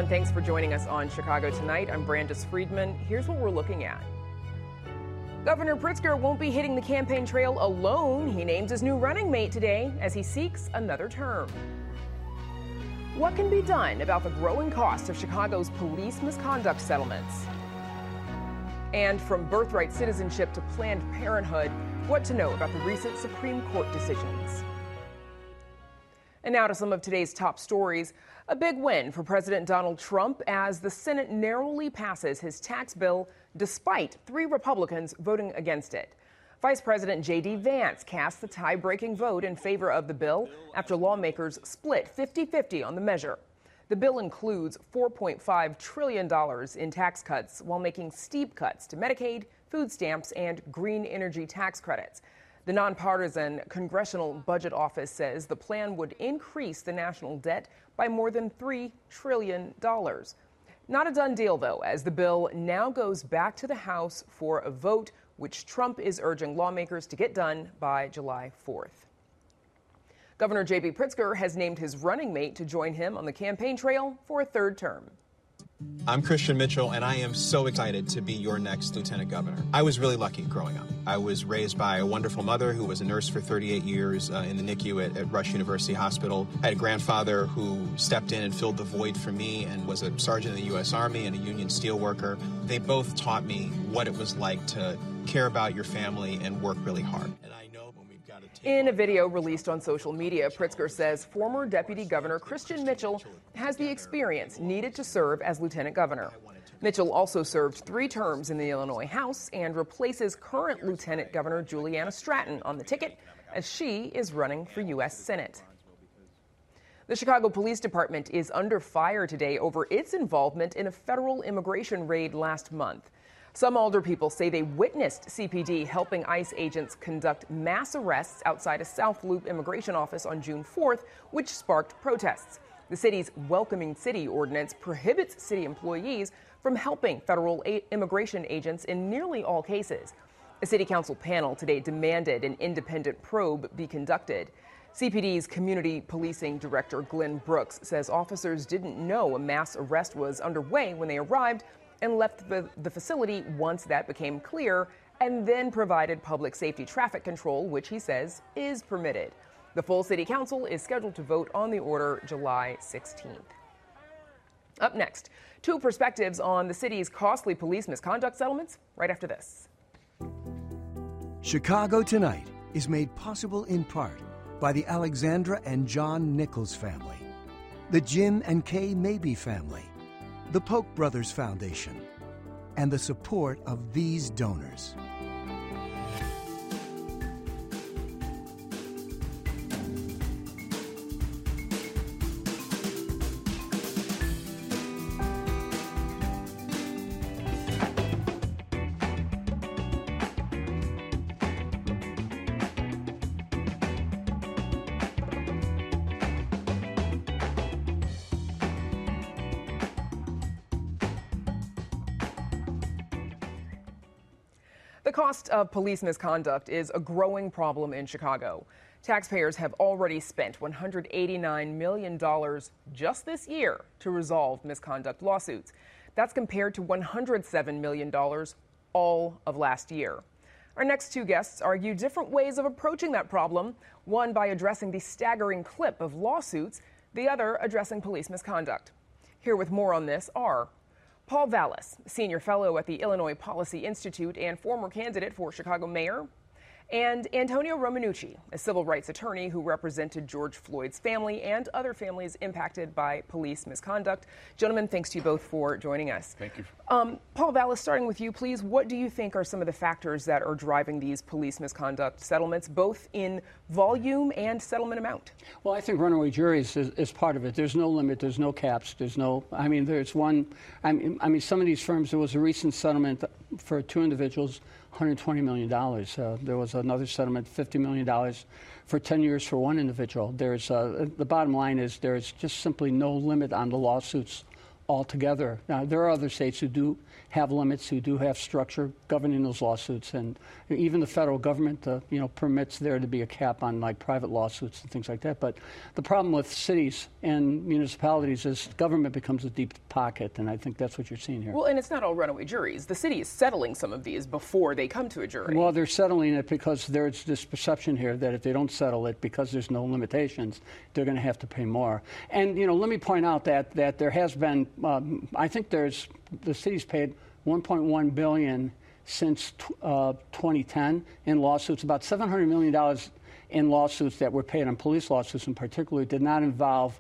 and thanks for joining us on Chicago Tonight. I'm Brandis Friedman. Here's what we're looking at. Governor Pritzker won't be hitting the campaign trail alone. He names his new running mate today as he seeks another term. What can be done about the growing cost of Chicago's police misconduct settlements? And from birthright citizenship to Planned Parenthood, what to know about the recent Supreme Court decisions. And now to some of today's top stories. A big win for President Donald Trump as the Senate narrowly passes his tax bill despite 3 Republicans voting against it. Vice President J.D. Vance cast the tie-breaking vote in favor of the bill after lawmakers split 50-50 on the measure. The bill includes $4.5 trillion in tax cuts while making steep cuts to Medicaid, food stamps, and green energy tax credits. The nonpartisan Congressional Budget Office says the plan would increase the national debt by more than $3 trillion. Not a done deal, though, as the bill now goes back to the House for a vote, which Trump is urging lawmakers to get done by July 4th. Governor J.B. Pritzker has named his running mate to join him on the campaign trail for a 3rd term. I'm Christian Mitchell, and I am so excited to be your next lieutenant governor. I was really lucky growing up. I was raised by a wonderful mother who was a nurse for 38 years in the NICU at Rush University Hospital. I had a grandfather who stepped in and filled the void for me and was a sergeant in the U.S. Army and a union steelworker. They both taught me what it was like to care about your family and work really hard. And I know when we've got to take In a video released on social media, Pritzker says former Deputy Governor Christian Mitchell has the experience needed to serve as lieutenant governor. Mitchell also served 3 terms in the Illinois House and replaces current Lieutenant Governor Juliana Stratton on the ticket as she is running for U.S. Senate. The Chicago Police Department is under fire today over its involvement in a federal immigration raid last month. Some alderpeople say they witnessed CPD helping ICE agents conduct mass arrests outside a South Loop immigration office on June 4th, which sparked protests. The city's Welcoming City ordinance prohibits city employees from helping federal immigration agents in nearly all cases. A city council panel today demanded an independent probe be conducted. CPD's community policing director Glenn Brooks says officers didn't know a mass arrest was underway when they arrived and left the facility once that became clear, and then provided public safety traffic control, which he says is permitted. The full city council is scheduled to vote on the order July 16th. Up next, 2 perspectives on the city's costly police misconduct settlements right after this. Chicago Tonight is made possible in part by the Alexandra and John Nichols family, the Jim and Kay Mabee family, the Polk Brothers Foundation, and the support of these donors. The cost of police misconduct is a growing problem in Chicago. Taxpayers have already spent $189 million just this year to resolve misconduct lawsuits. That's compared to $107 million all of last year. Our next 2 guests argue different ways of approaching that problem, one by addressing the staggering clip of lawsuits, the other addressing police misconduct. Here with more on this are Paul Vallas, senior fellow at the Illinois Policy Institute and former candidate for Chicago mayor, and Antonio Romanucci, a civil rights attorney who represented George Floyd's family and other families impacted by police misconduct. Gentlemen, thanks to you both for joining us. Thank you. Paul Vallas, starting with you, please, what do you think are some of the factors that are driving these police misconduct settlements, both in volume and settlement amount? Well, I think runaway juries is part of it. There's no limit. There's no caps. There's no, there's one, some of these firms, there was a recent settlement for 2 individuals, $120 million. There was another settlement, $50 million for 10 years for 1 individual. The bottom line is there's just simply no limit on the lawsuits altogether. Now, there are other states who do have limits, who do have structure governing those lawsuits, and even the federal government, permits there to be a cap on like private lawsuits and things like that. But the problem with cities and municipalities is government becomes a deep pocket, and I think that's what you're seeing here. Well, and it's not all runaway juries. The city is settling some of these before they come to a jury. Well, they're settling it because there's this perception here that if they don't settle it, because there's no limitations, they're going to have to pay more. And let me point out that there has been, I think the city's paid $1.1 billion since 2010 in lawsuits. About $700 million in lawsuits that were paid on police lawsuits in particular did not involve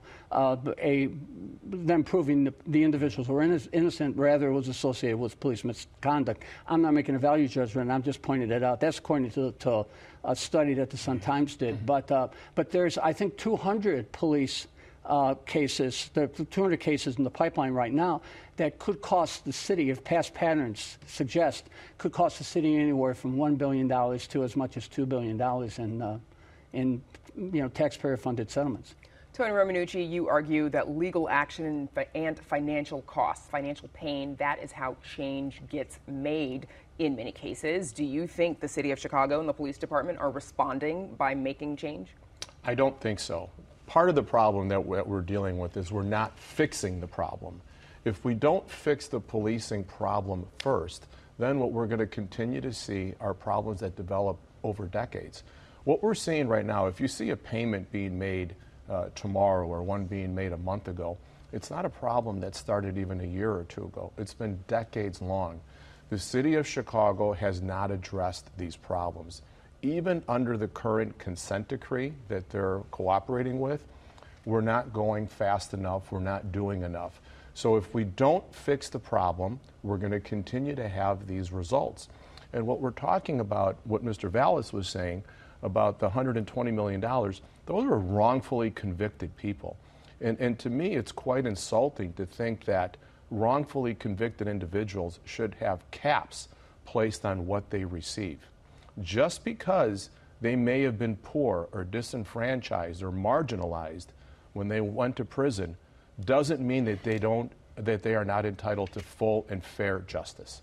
them proving the individuals were innocent. Rather, it was associated with police misconduct. I'm not making a value judgment. I'm just pointing it out. That's according to a study that the Sun-Times did. But there's, I think, 200 police cases, the 200 cases in the pipeline right now that could cost the city, if past patterns suggest, could cost the city anywhere from $1 billion to as much as $2 billion in taxpayer-funded settlements. Tony Romanucci, you argue that legal action and financial costs, financial pain, that is how change gets made in many cases. Do you think the city of Chicago and the police department are responding by making change? I don't think so. Part of the problem that we're dealing with is we're not fixing the problem. If we don't fix the policing problem first, then what we're going to continue to see are problems that develop over decades. What we're seeing right now, if you see a payment being made tomorrow or one being made a month ago, it's not a problem that started even a year or two ago. It's been decades long. The city of Chicago has not addressed these problems. Even under the current consent decree that they're cooperating with, we're not going fast enough, we're not doing enough. So if we don't fix the problem, we're going to continue to have these results. And what we're talking about, what Mr. Vallis was saying about the $120 million, those are wrongfully convicted people. And to me, it's quite insulting to think that wrongfully convicted individuals should have caps placed on what they receive. Just because they may have been poor or disenfranchised or marginalized when they went to prison doesn't mean that they are not entitled to full and fair justice.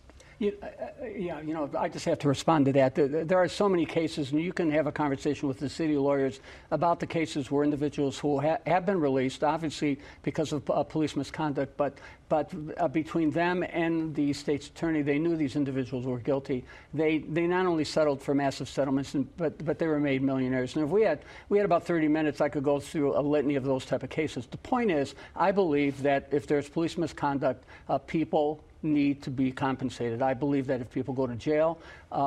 I just have to respond to that. There are so many cases, and you can have a conversation with the city lawyers about the cases where individuals who have been released, obviously because of police misconduct, but between them and the state's attorney, they knew these individuals were guilty. They not only settled for massive settlements, but they were made millionaires. And if we had about 30 minutes, I could go through a litany of those type of cases. The point is, I believe that if there's police misconduct, people need to be compensated. I believe that if people go to jail,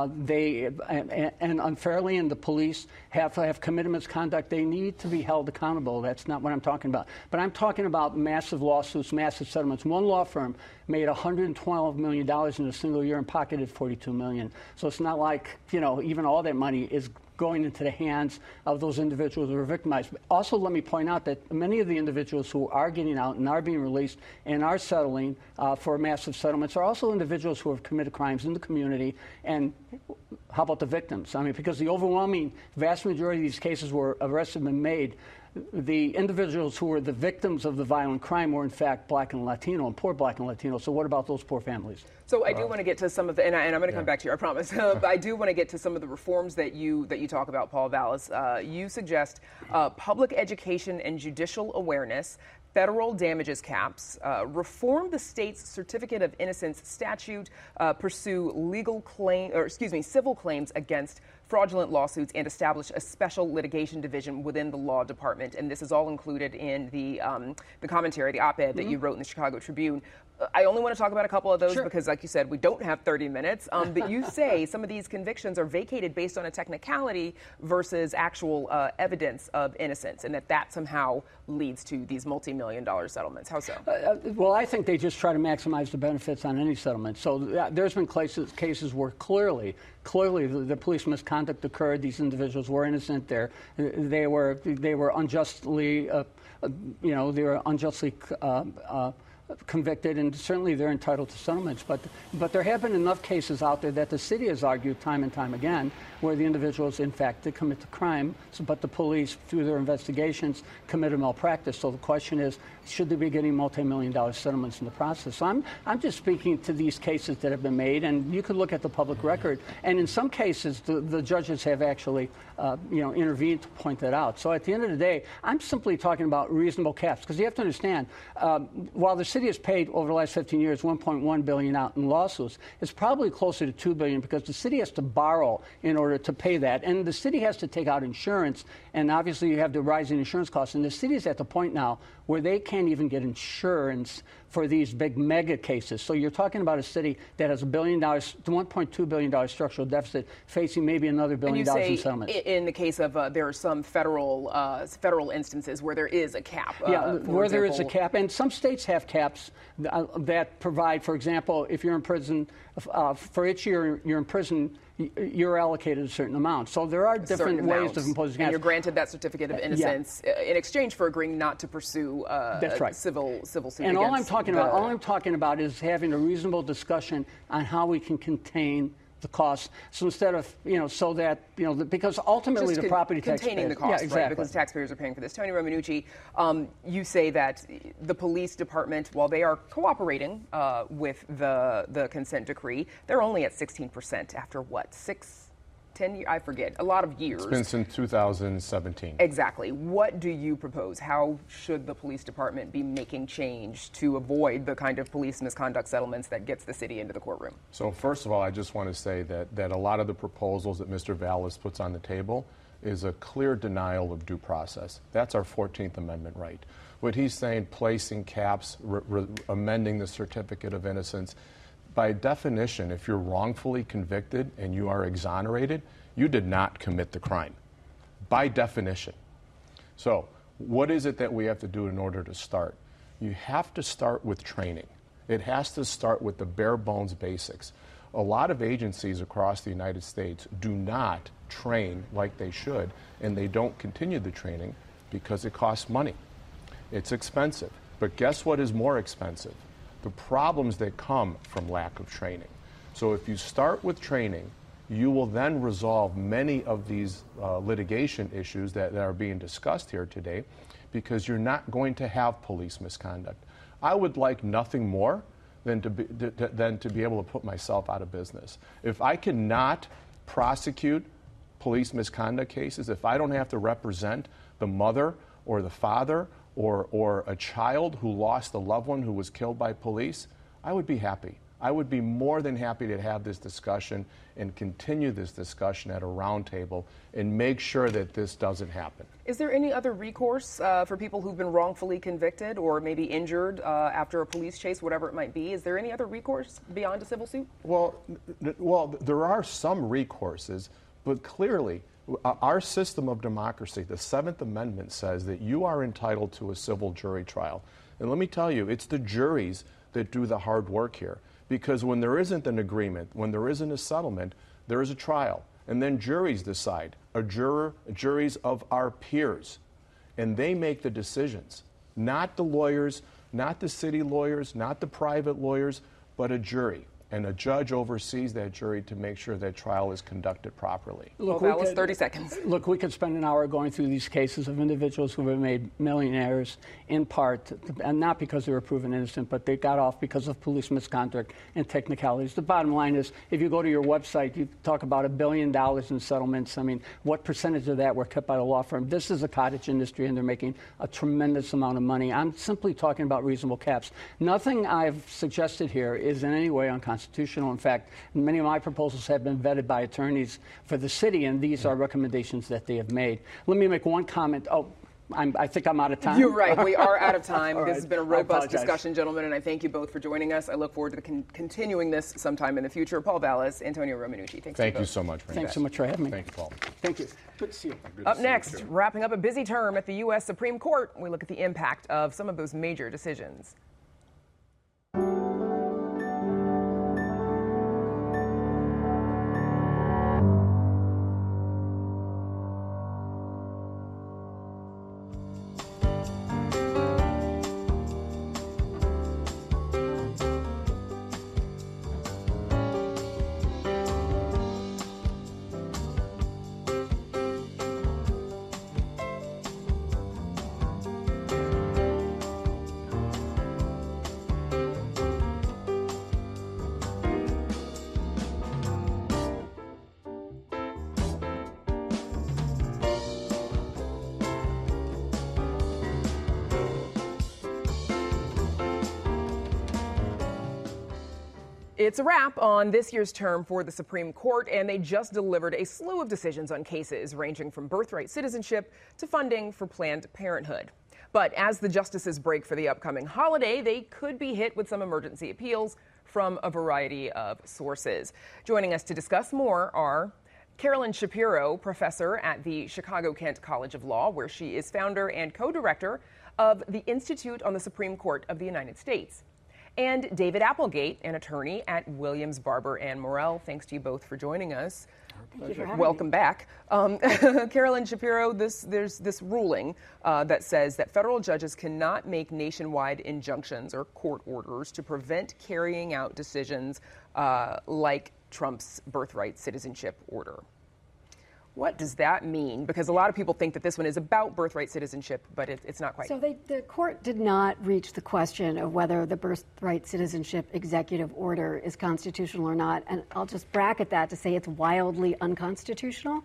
and unfairly, and the police have committed misconduct, they need to be held accountable. That's not what I'm talking about. But I'm talking about massive lawsuits, massive settlements. One law firm made $112 million in a single year and pocketed $42 million. So it's not like, even all that money is going into the hands of those individuals who were victimized. But also, let me point out that many of the individuals who are getting out and are being released and are settling for massive settlements are also individuals who have committed crimes in the community. And how about the victims? I mean, because the overwhelming vast majority of these cases where arrests have been made, the individuals who were the victims of the violent crime were, in fact, Black and Latino, and poor Black and Latino. So what about those poor families? So I do want to get to some of the, and I'm going to come back to you, I promise. But I do want to get to some of the reforms that you talk about, Paul Vallis. You suggest public education and judicial awareness, federal damages caps, reform the state's Certificate of Innocence statute, pursue civil claims against fraudulent lawsuits, and establish a special litigation division within the law department. And this is all included in the commentary, the op-ed that you wrote in the Chicago Tribune. I only want to talk about a couple of those because, like you said, we don't have 30 minutes. But you say some of these convictions are vacated based on a technicality versus actual evidence of innocence, and that somehow leads to these multi-million-dollar settlements. How so? Well, I think they just try to maximize the benefits on any settlement. So there's been cases where clearly the police misconduct occurred. These individuals were innocent. They were unjustly convicted, and certainly they're entitled to settlements. But there have been enough cases out there that the city has argued time and time again where the individuals, in fact, did commit the crime, but the police, through their investigations, committed malpractice. So the question is, should they be getting multi-million-dollar settlements in the process? So I'm just speaking to these cases that have been made, and you could look at the public record. And in some cases, the judges have actually, intervened to point that out. So at the end of the day, I'm simply talking about reasonable caps, because you have to understand, while the city has paid over the last 15 years $1.1 billion out in lawsuits, it's probably closer to $2 billion because the city has to borrow in order to pay that, and the city has to take out insurance, and obviously you have the rising insurance costs, and the city is at the point now where they can't even get insurance for these big mega cases. So you're talking about a city that has $1.2 billion structural deficit, facing maybe another $1 billion in settlements. In the case of there are some federal instances where there is a cap. Where there is a cap, and some states have caps that provide, for example, if you're in prison, for each year you're in prison, you're allocated a certain amount. So there are different ways of imposing caps. And you're granted that certificate of innocence in exchange for agreeing not to pursue That's right. civil suit. And all I'm talking about is having a reasonable discussion on how we can contain the costs. So instead of, so that, because ultimately the property taxpayers. Containing the costs, exactly. right, because taxpayers are paying for this. Tony Romanucci, you say that the police department, while they are cooperating with the consent decree, they're only at 16% after what, 10 years? I forget. A lot of years. It's been since 2017. Exactly. What do you propose? How should the police department be making change to avoid the kind of police misconduct settlements that gets the city into the courtroom? So first of all, I just want to say that a lot of the proposals that Mr. Vallas puts on the table is a clear denial of due process. That's our 14th Amendment right. What he's saying, placing caps, amending the certificate of innocence, by definition, if you're wrongfully convicted and you are exonerated, you did not commit the crime, by definition. So what is it that we have to do in order to start? You have to start with training. It has to start with the bare bones basics. A lot of agencies across the United States do not train like they should, and they don't continue the training because it costs money. It's expensive. But guess what is more expensive? The problems that come from lack of training. So if you start with training, you will then resolve many of these litigation issues that are being discussed here today, because you're not going to have police misconduct. I would like nothing more than to be able to put myself out of business. If I cannot prosecute police misconduct cases, if I don't have to represent the mother or the father or a child who lost a loved one who was killed by police, I would be happy. I would be more than happy to have this discussion and continue this discussion at a round table and make sure that this doesn't happen. Is there any other recourse for people who've been wrongfully convicted or maybe injured after a police chase, whatever it might be? Is there any other recourse beyond a civil suit? Well, there are some recourses, but clearly our system of democracy, the Seventh Amendment, says that you are entitled to a civil jury trial. And let me tell you, it's the juries that do the hard work here. Because when there isn't an agreement, when there isn't a settlement, there is a trial. And then juries decide, juries of our peers. And they make the decisions. Not the lawyers, not the city lawyers, not the private lawyers, but a jury. And a judge oversees that jury to make sure that trial is conducted properly. Look, that was 30 seconds. Look, we could spend an hour going through these cases of individuals who have been made millionaires in part, and not because they were proven innocent, but they got off because of police misconduct and technicalities. The bottom line is, if you go to your website, you talk about $1 billion in settlements. I mean, what percentage of that were kept by the law firm? This is a cottage industry, and they're making a tremendous amount of money. I'm simply talking about reasonable caps. Nothing I've suggested here is in any way unconstitutional. In fact, many of my proposals have been vetted by attorneys for the city, and these are recommendations that they have made. Let me make one comment. I think I'm out of time. You're right. We are out of time. This has been a robust apologize. discussion, gentlemen, and I thank you both for joining us. I look forward to continuing this sometime in the future. Paul Vallas, Antonio Romanucci. Thank you so much. Thanks so much for having me. Thank you, Paul. Thank you. Good to see you. Up next, wrapping up a busy term at the U.S. Supreme Court, we look at the impact of some of those major decisions. It's a wrap on this year's term for the Supreme Court, and they just delivered a slew of decisions on cases ranging from birthright citizenship to funding for Planned Parenthood. But as the justices break for the upcoming holiday, they could be hit with some emergency appeals from a variety of sources. Joining us to discuss more are Carolyn Shapiro, professor at the Chicago-Kent College of Law, where she is founder and co-director of the Institute on the Supreme Court of the United States, and David Applegate, an attorney at Williams, Barber & Morrell. Thanks to you both for joining us. Thank you for having Welcome me. back. Carolyn Shapiro, there's this ruling that says that federal judges cannot make nationwide injunctions or court orders to prevent carrying out decisions like Trump's birthright citizenship order. What does that mean? Because a lot of people think that this one is about birthright citizenship, but it's not quite. So the court did not reach the question of whether the birthright citizenship executive order is constitutional or not. And I'll just bracket that to say it's wildly unconstitutional.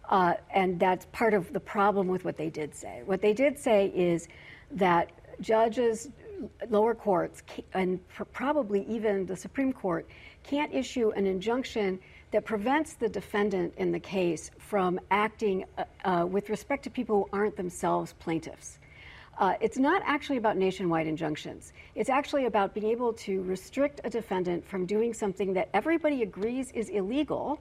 And that's part of the problem with what they did say. What they did say is that judges, lower courts, and probably even the Supreme Court can't issue an injunction that prevents the defendant in the case from acting with respect to people who aren't themselves plaintiffs. It's not actually about nationwide injunctions. It's actually about being able to restrict a defendant from doing something that everybody agrees is illegal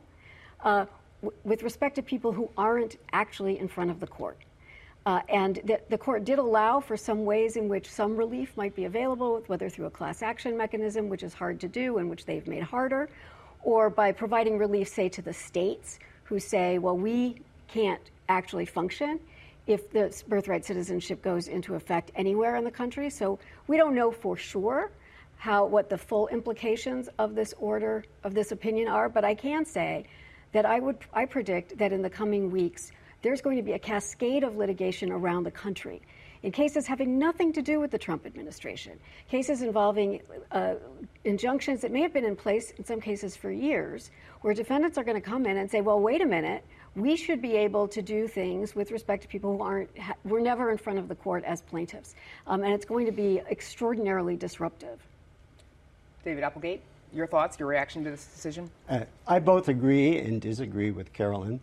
with respect to people who aren't actually in front of the court. And the court did allow for some ways in which some relief might be available, whether through a class action mechanism, which is hard to do and which they've made harder, or by providing relief, say, to the states who say, well, we can't actually function if the birthright citizenship goes into effect anywhere in the country. So we don't know for sure what the full implications of this order, of this opinion are, but I can say that I predict that in the coming weeks, there's going to be a cascade of litigation around the country in cases having nothing to do with the Trump administration, cases involving injunctions that may have been in place in some cases for years, where defendants are going to come in and say, well, wait a minute, we should be able to do things with respect to people who were never in front of the court as plaintiffs. And it's going to be extraordinarily disruptive. David Applegate, your thoughts, your reaction to this decision? I both agree and disagree with Carolyn.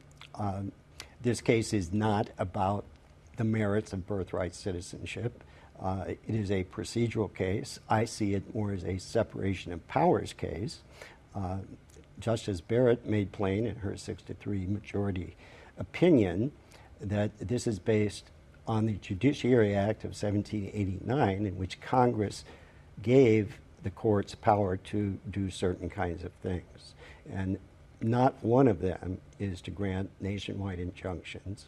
This case is not about the merits of birthright citizenship. It is a procedural case. I see it more as a separation of powers case. Justice Barrett made plain in her 6-3 majority opinion that this is based on the Judiciary Act of 1789, in which Congress gave the courts power to do certain kinds of things. And not one of them is to grant nationwide injunctions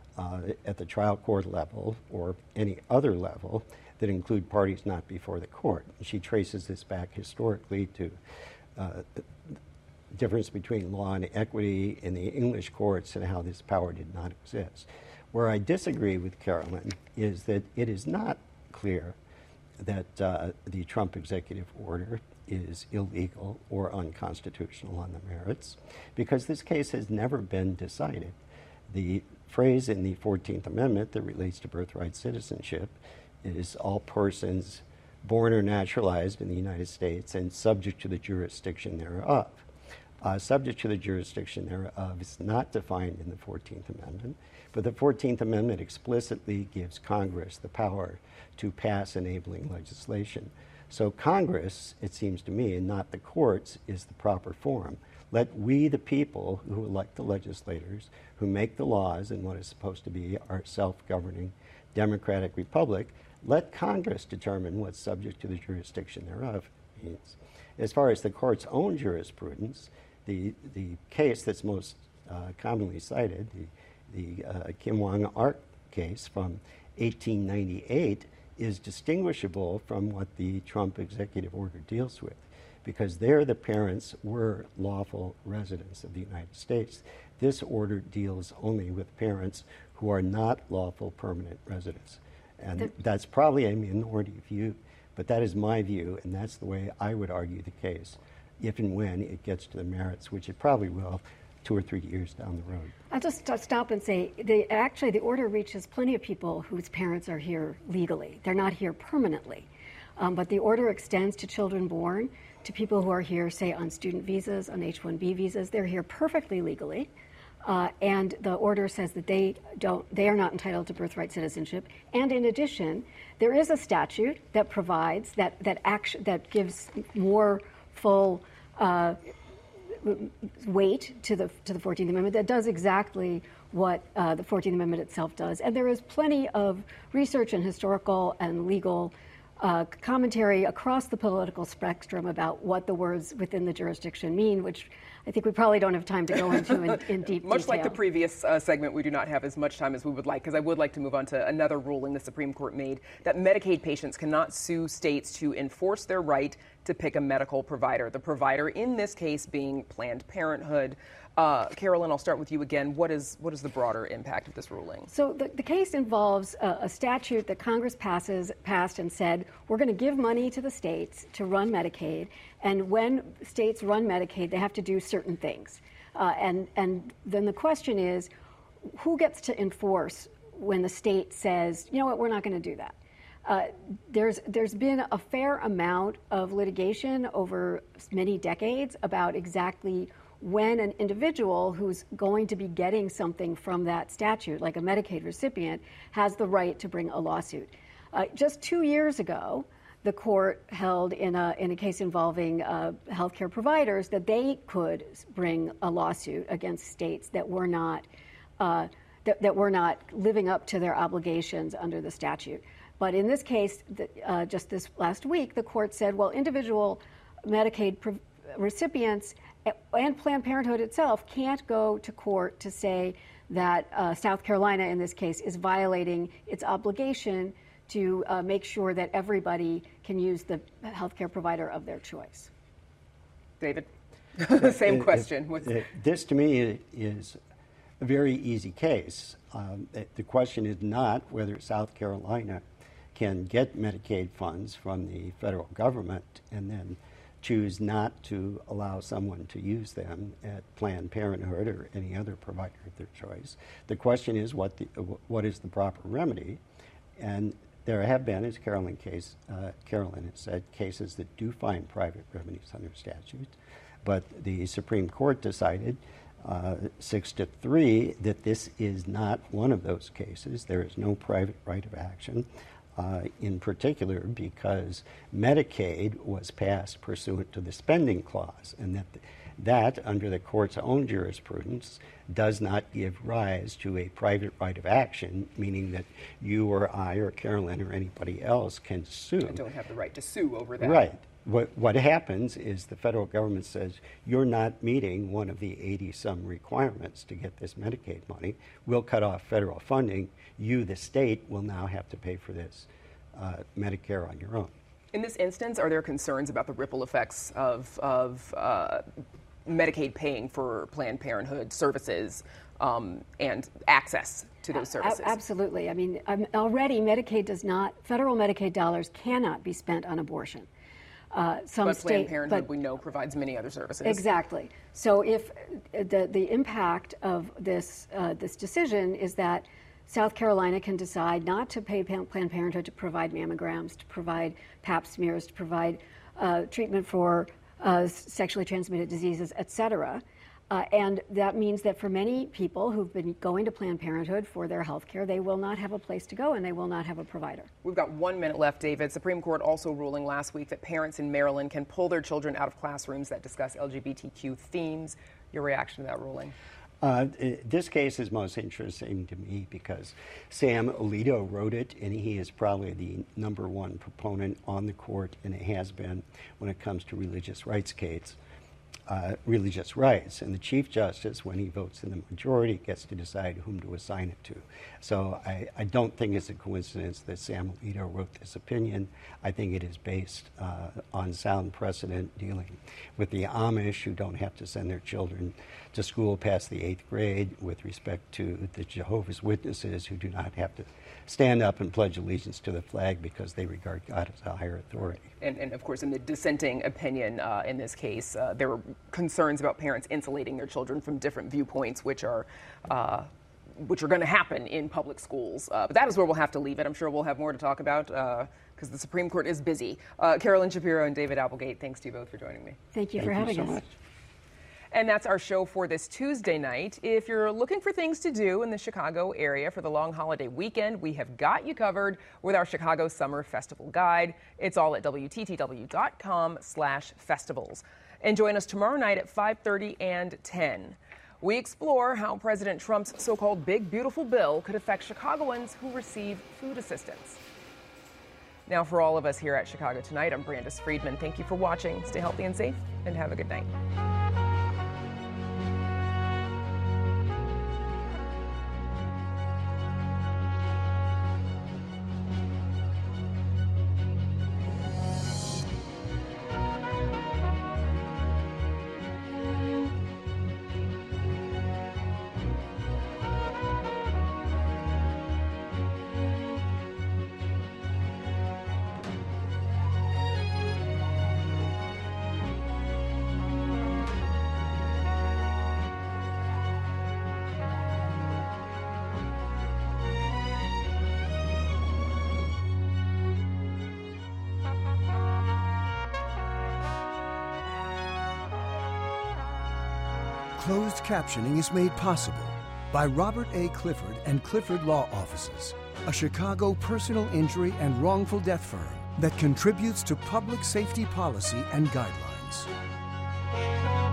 at the trial court level or any other level that include parties not before the court. She traces this back historically to the difference between law and equity in the English courts and how this power did not exist. Where I disagree with Carolyn is that it is not clear that the Trump executive order is illegal or unconstitutional on the merits, because this case has never been decided. The phrase in the 14th Amendment that relates to birthright citizenship is all persons born or naturalized in the United States and subject to the jurisdiction thereof. Subject to the jurisdiction thereof is not defined in the 14th Amendment, but the 14th Amendment explicitly gives Congress the power to pass enabling legislation. So Congress, it seems to me, and not the courts, is the proper forum. Let we, the people who elect the legislators, who make the laws in what is supposed to be our self-governing democratic republic, let Congress determine what's subject to the jurisdiction thereof means. As far as the court's own jurisprudence, the case that's most commonly cited, the Kim Wong-Ark case from 1898, is distinguishable from what the Trump executive order deals with, because there the parents were lawful residents of the United States. This order deals only with parents who are not lawful permanent residents. And that's probably a minority view, but that is my view, and that's the way I would argue the case, if and when it gets to the merits, which it probably will 2 or 3 years down the road. I'll just stop and say, the order reaches plenty of people whose parents are here legally. They're not here permanently. But the order extends to children born to people who are here, say, on student visas, on H-1B visas. They're here perfectly legally. And the order says that they are not entitled to birthright citizenship. And in addition, there is a statute that provides that gives more full weight to the 14th Amendment that does exactly what the 14th Amendment itself does. And there is plenty of research and historical and legal commentary across the political spectrum about what the words within the jurisdiction mean, which I think we probably don't have time to go into in deep Much detail. like the previous segment, we do not have as much time as we would like, because I would like to move on to another ruling the Supreme Court made that Medicaid patients cannot sue states to enforce their right to pick a medical provider. The provider in this case being Planned Parenthood. Carolyn, I'll start with you again. What is the broader impact of this ruling? So the case involves a statute that Congress passed and said, we're going to give money to the states to run Medicaid, and when states run Medicaid, they have to do certain things. And then the question is, who gets to enforce when the state says, you know what, we're not going to do that? There's been a fair amount of litigation over many decades about exactly when an individual who's going to be getting something from that statute, like a Medicaid recipient, has the right to bring a lawsuit. Just 2 years ago, the court held in a case involving healthcare providers that they could bring a lawsuit against states that were not that were not living up to their obligations under the statute. But in this case, just this last week, the court said, well, individual Medicaid recipients and Planned Parenthood itself can't go to court to say that South Carolina, in this case, is violating its obligation to make sure that everybody can use the healthcare provider of their choice. David, same question. This, to me, is a very easy case. The question is not whether South Carolina can get Medicaid funds from the federal government and then choose not to allow someone to use them at Planned Parenthood or any other provider of their choice. The question is what is the proper remedy? And there have been, as Carolyn has said, cases that do find private remedies under statute, but the Supreme Court decided 6-3 that this is not one of those cases. There is no private right of action. In particular because Medicaid was passed pursuant to the spending clause, and that under the court's own jurisprudence does not give rise to a private right of action, meaning that you or I or Carolyn or anybody else can sue. I don't have the right to sue over that. Right. What happens is the federal government says, you're not meeting one of the 80-some requirements to get this Medicaid money. We'll cut off federal funding. You, the state, will now have to pay for this Medicare on your own. In this instance, are there concerns about the ripple effects of Medicaid paying for Planned Parenthood services and access to those services? Absolutely. I mean, already federal Medicaid dollars cannot be spent on abortion. But Planned Parenthood, we know, provides many other services. Exactly. So if the impact of this decision is that South Carolina can decide not to pay Planned Parenthood to provide mammograms, to provide pap smears, to provide treatment for sexually transmitted diseases, et cetera. And that means that for many people who've been going to Planned Parenthood for their health care, they will not have a place to go and they will not have a provider. We've got 1 minute left, David. Supreme Court also ruling last week that parents in Maryland can pull their children out of classrooms that discuss LGBTQ themes. Your reaction to that ruling? This case is most interesting to me because Sam Alito wrote it, and he is probably the #1 proponent on the court, and it has been when it comes to religious rights cases. Religious rights, and the Chief Justice, when he votes in the majority, gets to decide whom to assign it to. So I don't think it's a coincidence that Sam Alito wrote this opinion. I think it is based on sound precedent dealing with the Amish who don't have to send their children to school past the 8th grade, with respect to the Jehovah's Witnesses who do not have to stand up and pledge allegiance to the flag because they regard God as a higher authority. And of course, in the dissenting opinion in this case, there were concerns about parents insulating their children from different viewpoints, which are which are going to happen in public schools. But that is where we'll have to leave it. I'm sure we'll have more to talk about because the Supreme Court is busy. Carolyn Shapiro and David Applegate, thanks to you both for joining me. Thank you for having us. Much. And that's our show for this Tuesday night. If you're looking for things to do in the Chicago area for the long holiday weekend, we have got you covered with our Chicago Summer Festival Guide. It's all at WTTW.com/festivals. And join us tomorrow night at 5:30 and 10. We explore how President Trump's so-called Big Beautiful Bill could affect Chicagoans who receive food assistance. Now, for all of us here at Chicago Tonight, I'm Brandis Friedman. Thank you for watching. Stay healthy and safe, and have a good night. Closed captioning is made possible by Robert A. Clifford and Clifford Law Offices, a Chicago personal injury and wrongful death firm that contributes to public safety policy and guidelines.